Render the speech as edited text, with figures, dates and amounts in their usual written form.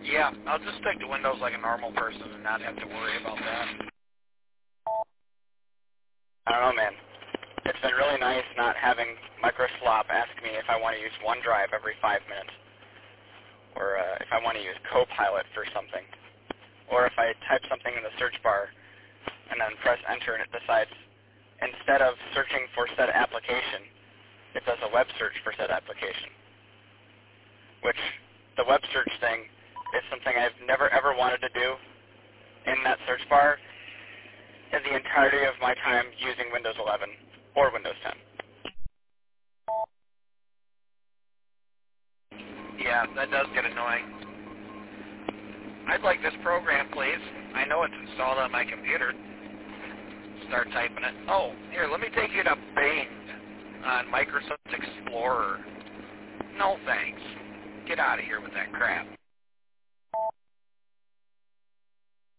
Yeah, I'll just stick to Windows like a normal person and not have to worry about that. I don't know, man. It's been really nice not having Microslop ask me if I want to use OneDrive every 5 minutes, or if I want to use Copilot for something, or if I type something in the search bar and then press enter and it decides, instead of searching for said application, it does a web search for said application, which the web search thing is something I've never ever wanted to do in that search bar in the entirety of my time using Windows 11 or Windows 10. Yeah, that does get annoying. I'd like this program, please. I know it's installed on my computer. Start typing it. Oh, here, let me take you to Bing on Microsoft Explorer. No thanks. Get out of here with that crap.